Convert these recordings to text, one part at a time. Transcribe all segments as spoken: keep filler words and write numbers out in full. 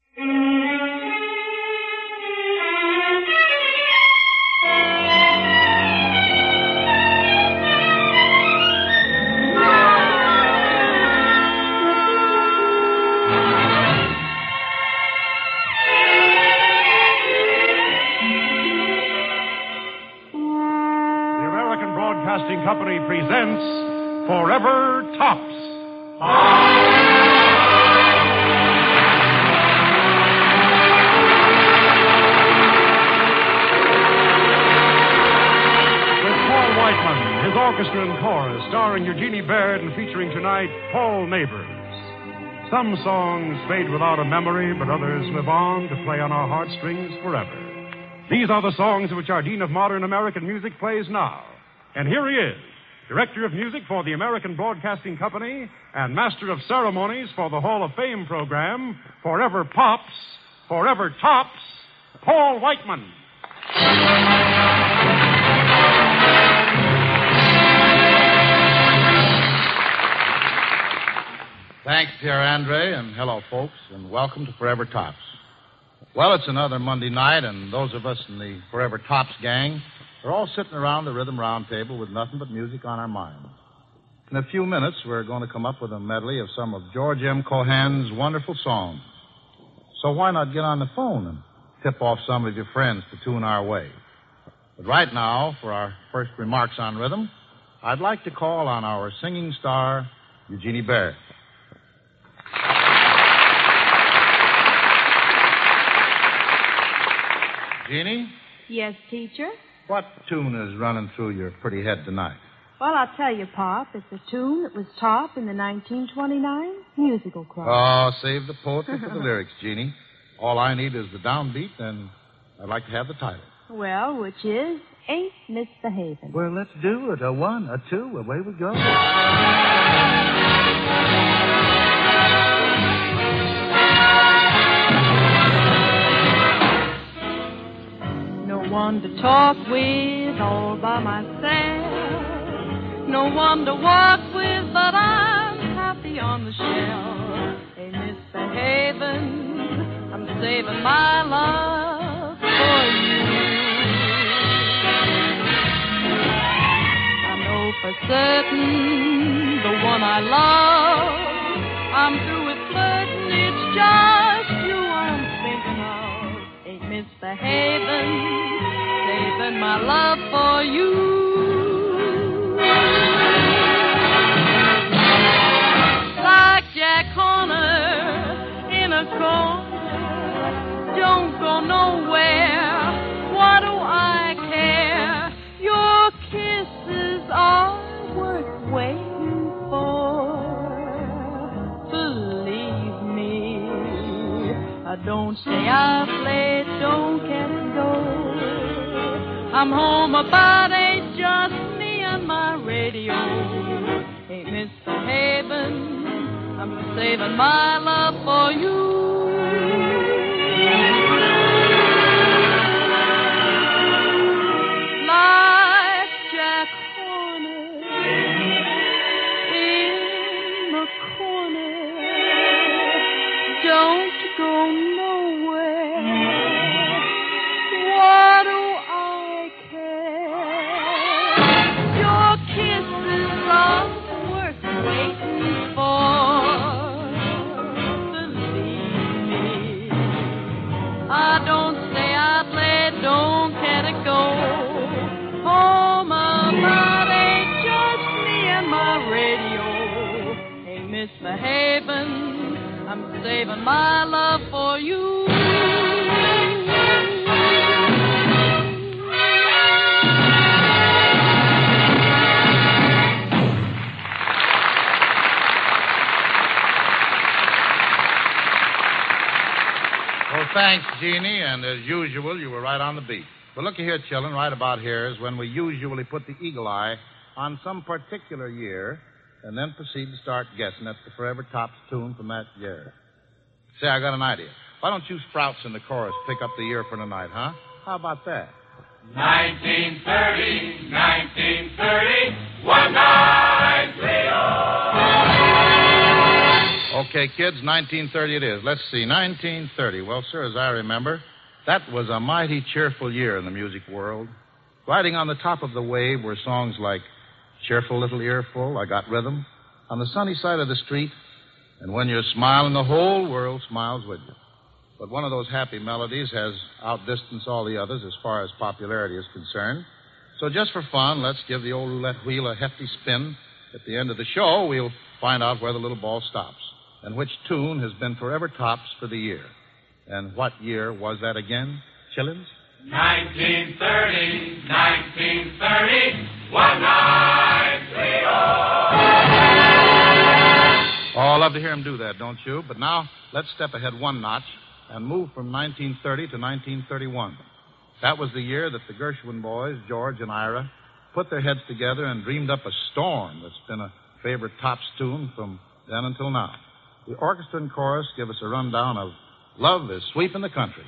Broadcasting Company presents Forever Tops. With Paul Whiteman, his orchestra and chorus, starring Eugenie Baird and featuring tonight Paul Neighbors. Some songs fade without a memory, but others live on to play on our heartstrings forever. These are the songs which our Dean of Modern American Music plays now. And here he is, Director of Music for the American Broadcasting Company and Master of Ceremonies for the Hall of Fame program, Forever Pops, Forever Tops, Paul Whiteman. Thanks, Pierre Andre, and hello, folks, and welcome to Forever Tops. Well, it's another Monday night, and those of us in the Forever Tops gang are all sitting around the Rhythm Round Table with nothing but music on our minds. In a few minutes, we're going to come up with a medley of some of George M. Cohan's wonderful songs. So why not get on the phone and tip off some of your friends to tune our way? But right now, for our first remarks on rhythm, I'd like to call on our singing star, Eugenie Baird. Jeannie? Yes, teacher? What tune is running through your pretty head tonight? Well, I'll tell you, Pop. It's a tune that was top in the nineteen twenty-nine musical crowd. Oh, save the poetry for the lyrics, Jeannie. All I need is the downbeat, and I'd like to have the title. Well, which is Ain't Misbehavin'. Well, let's do it. A one, a two, away we go. No one to talk with all by myself. No one to walk with, but I'm happy on the shelf. Ain't misbehaving, I'm saving my love for you. I know for certain the one I love, I'm through with flirting, it's just you I'm thinking of. Ain't misbehaving, saving my love for you. Like Jack Horner in a corner, don't go nowhere. What do I care? Your kisses are worth waiting for. Believe me, I don't stay out late, don't get it go. I'm home about eight, just me and my radio. Ain't misbehaving, I'm saving my love for you. Like Jack Horner in the corner, don't go nowhere. What do I care? Your kisses are worth waiting for. Believe me, I don't stay out late, don't get it go. Home about eight, just me and my radio. Ain't misbehaving, I'm saving my love for you. Well, thanks, Jeannie, and as usual, you were right on the beat. But looky here, children, right about here is when we usually put the eagle eye on some particular year and then proceed to start guessing at the Forever Tops tune from that year. Say, I got an idea. Why don't you sprouts in the chorus pick up the year for tonight, huh? How about that? nineteen thirty, nineteen thirty, one nine three oh. Okay, kids, nineteen thirty it is. Let's see, nineteen thirty. Well, sir, as I remember, that was a mighty cheerful year in the music world. Riding on the top of the wave were songs like Cheerful Little Earful, I Got Rhythm, On the Sunny Side of the Street, and When You're Smiling, the Whole World Smiles With You. But one of those happy melodies has outdistanced all the others as far as popularity is concerned. So just for fun, let's give the old roulette wheel a hefty spin. At the end of the show, we'll find out where the little ball stops and which tune has been forever tops for the year. And what year was that again, Chillins? nineteen thirty, nineteen thirty, one nine three oh. Oh, I love to hear him do that, don't you? But now, let's step ahead one notch and move from nineteen thirty to nineteen thirty-one. That was the year that the Gershwin boys, George and Ira, put their heads together and dreamed up a storm that's been a favorite tops tune from then until now. The orchestra and chorus give us a rundown of Love is Sweeping the Country.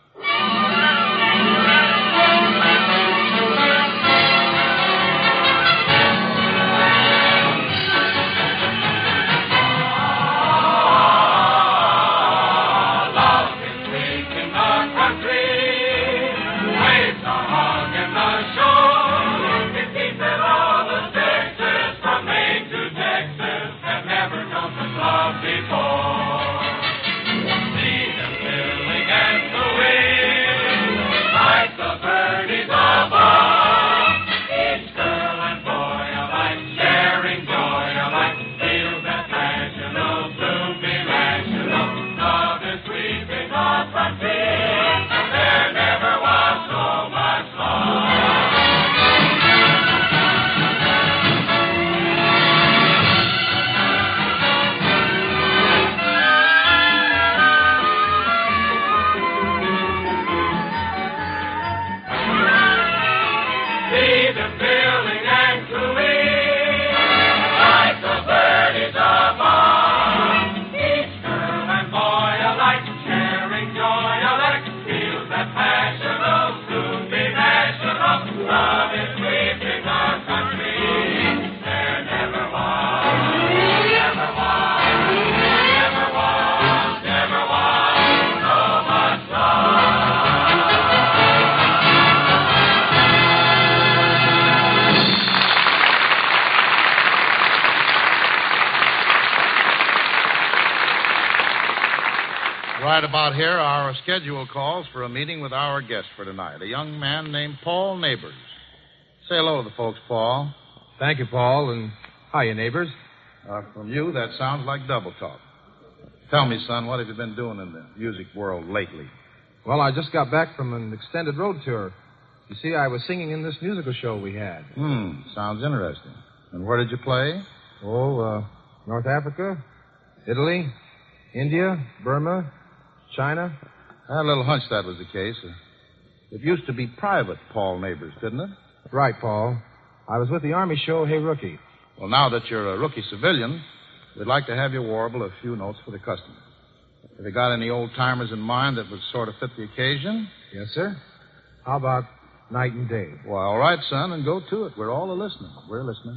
Right about here, our schedule calls for a meeting with our guest for tonight, a young man named Paul Neighbors. Say hello to the folks, Paul. Thank you, Paul, and hiya, neighbors. Uh, from you, that sounds like double talk. Tell me, son, what have you been doing in the music world lately? Well, I just got back from an extended road tour. You see, I was singing in this musical show we had. Hmm, sounds interesting. And where did you play? Oh, uh, North Africa, Italy, India, Burma, China. I had a little hunch that was the case. Uh, it used to be private, Paul Neighbors, didn't it? Right, Paul. I was with the Army show, Hey Rookie. Well, now that you're a rookie civilian, we'd like to have you warble a few notes for the customer. Have you got any old-timers in mind that would sort of fit the occasion? Yes, sir. How about Night and Day? Well, all right, son, and go to it. We're all a-listening. We're listening.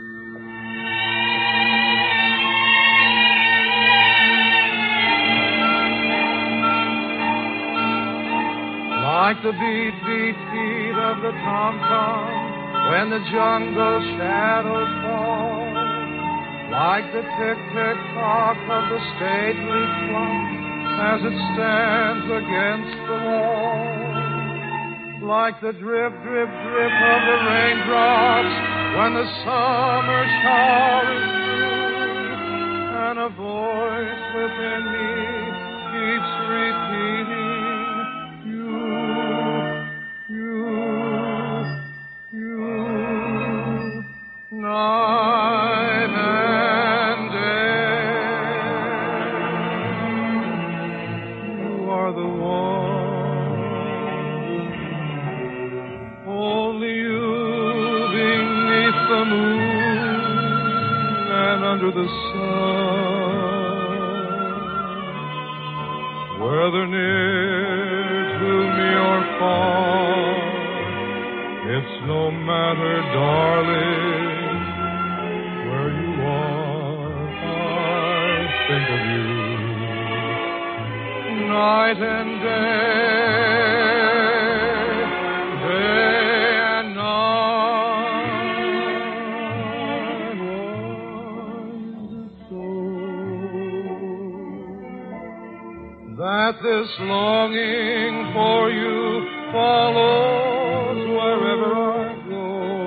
Like the beat, beat, beat of the tom-tom when the jungle shadows fall. Like the tick-tick-tock of the stately clock as it stands against the wall. Like the drip, drip, drip of the raindrops when the summer shower is through. And a voice within me keeps repeating, night and day, you are the one, only you beneath the moon and under the sun, whether near to me or far, it's no matter, darling. Think of night and day, day and night. Was it so that this longing for you follows wherever I go?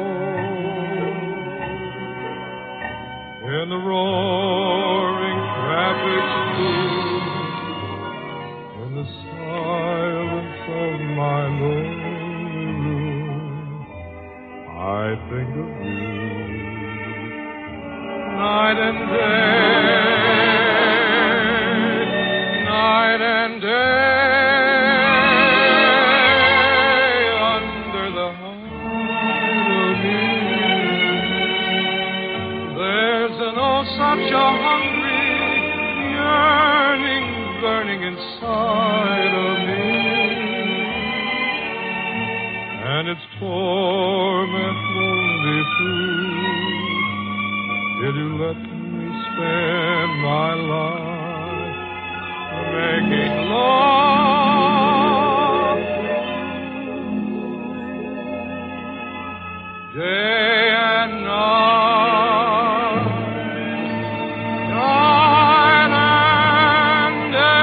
In the roaring traffic street, in the silence of my lonely room, I think of you night and day, night and day. Under the hide of you, there's an oh such a hungry yearning burning inside of me, and its torment won't be through till you let me spend my life making love day and night, night and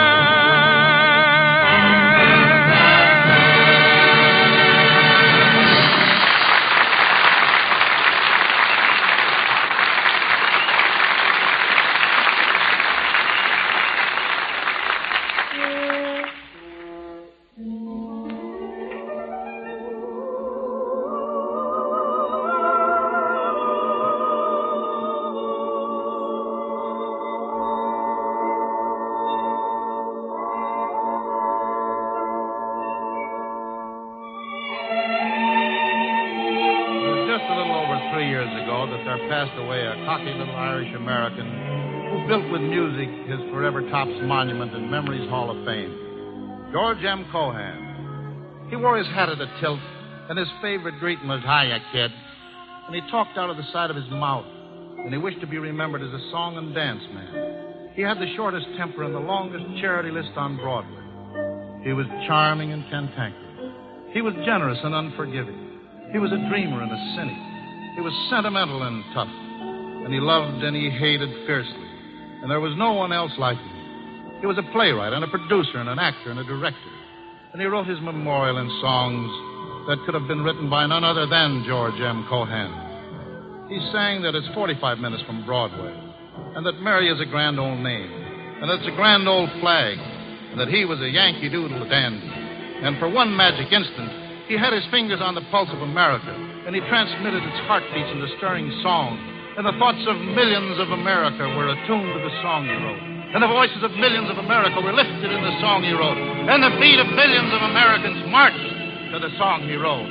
passed away a cocky little Irish American who built with music his Forever Tops monument in Memory's Hall of Fame, George M. Cohan. He wore his hat at a tilt, and his favorite greeting was, "Hiya, kid." And he talked out of the side of his mouth, and he wished to be remembered as a song and dance man. He had the shortest temper and the longest charity list on Broadway. He was charming and cantankerous. He was generous and unforgiving. He was a dreamer and a cynic. He was sentimental and tough, and he loved and he hated fiercely, and there was no one else like him. He was a playwright and a producer and an actor and a director, and he wrote his memorial in songs that could have been written by none other than George M. Cohan. He sang that it's forty-five minutes from Broadway, and that Mary is a grand old name, and that it's a grand old flag, and that he was a Yankee Doodle dandy. And for one magic instant, he had his fingers on the pulse of America, and he transmitted its heartbeats in the stirring song. And the thoughts of millions of America were attuned to the song he wrote. And the voices of millions of America were lifted in the song he wrote. And the feet of millions of Americans marched to the song he wrote.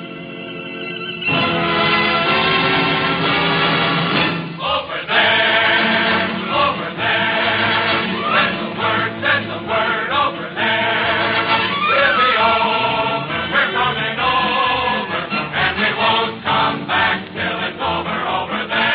Over there, over there, send the word, send the word over there. We'll be over, we're coming over, and we won't come back till it's over, over there.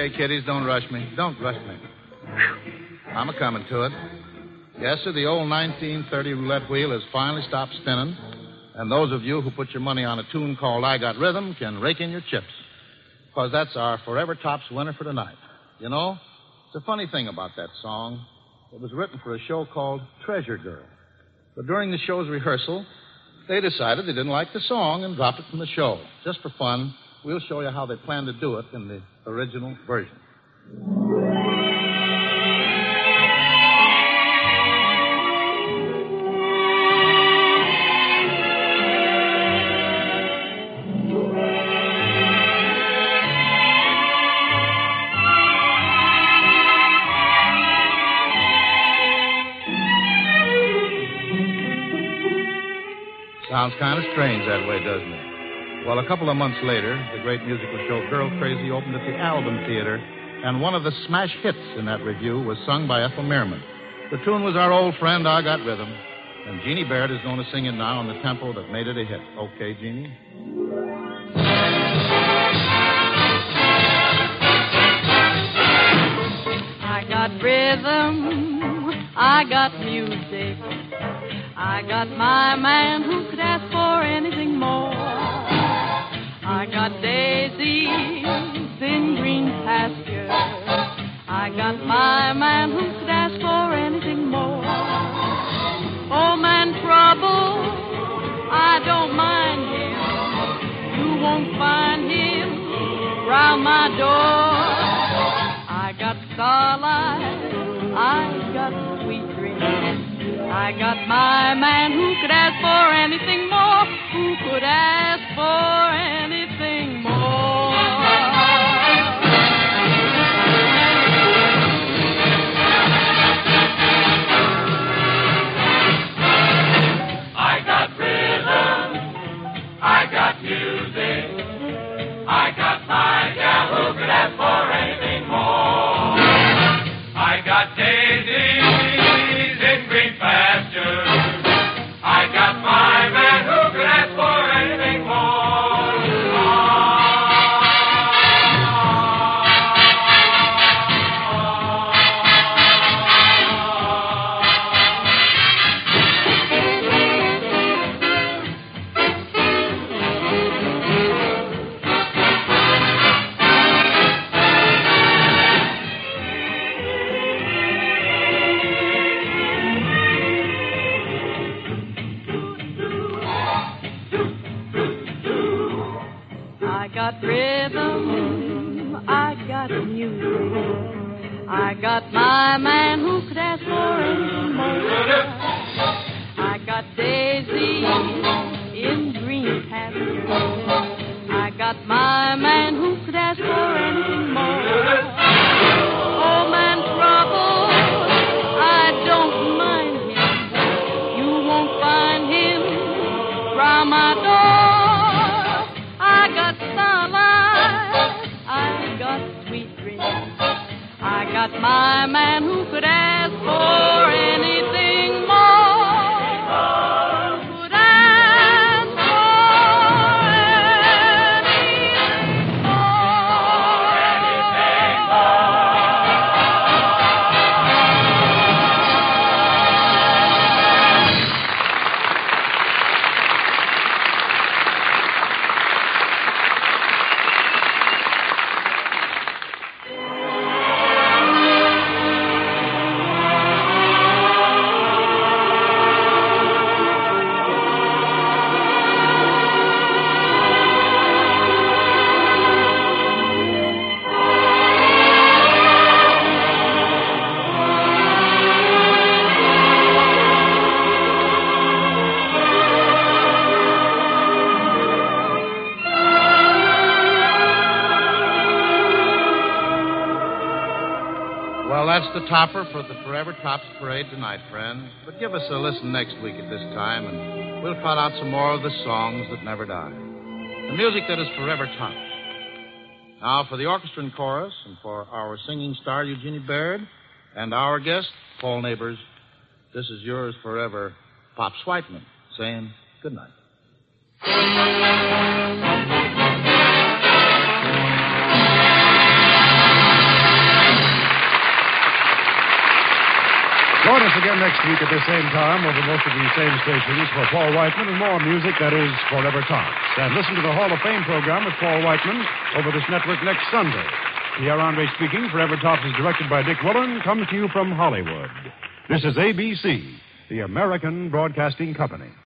Okay, kiddies, don't rush me. Don't rush me. I'm a coming to it. Yes, sir, the old nineteen thirty roulette wheel has finally stopped spinning, and those of you who put your money on a tune called I Got Rhythm can rake in your chips, because that's our Forever Tops winner for tonight. You know, it's a funny thing about that song. It was written for a show called Treasure Girl. But during the show's rehearsal, they decided they didn't like the song and dropped it from the show. Just for fun, we'll show you how they plan to do it in the original version. Sounds kind of strange that way, doesn't it? Well, a couple of months later, the great musical show Girl Crazy opened at the Album Theater, and one of the smash hits in that review was sung by Ethel Merman. The tune was our old friend, I Got Rhythm, and Jeannie Baird is going to sing it now in the tempo that made it a hit. Okay, Jeannie? I got rhythm, I got music, I got my man who could ask for anything more. I got daisies in green pastures, I got my man who could ask for anything more. Oh, man, trouble, I don't mind him, you won't find him round my door. I got starlight, I got sweet dreams, I got my man who could ask for anything more, who could ask for anything more. I got rhythm, I got music, I got my gal who could ask for anything more. I got daisies in green pastures, I got my man who could ask for anything more. I got rhythm, I got music, I got my man who could ask for anything more. I got daisies in green pastures, I got my man who could ask for anything more. Oh, man, trouble, I don't mind him, you won't find him round my door. I got starlight, I got sweet dreams, I got my man who could ask for anything more, could ask for anything more, anything more. Well, that's the topper for the Forever Tops Parade tonight, friends. But give us a listen next week at this time, and we'll cut out some more of the songs that never die. The music that is forever tops. Now, for the orchestra and chorus, and for our singing star, Eugenie Baird, and our guest, Paul Neighbors, this is yours forever, Pop Sweitman, saying good night. Join us again next week at the same time over most of these same stations for Paul Whiteman and more music that is Forever Tops. And listen to the Hall of Fame program with Paul Whiteman over this network next Sunday. Pierre Andre speaking. Forever Tops is directed by Dick Willen. Comes to you from Hollywood. This is A B C, the American Broadcasting Company.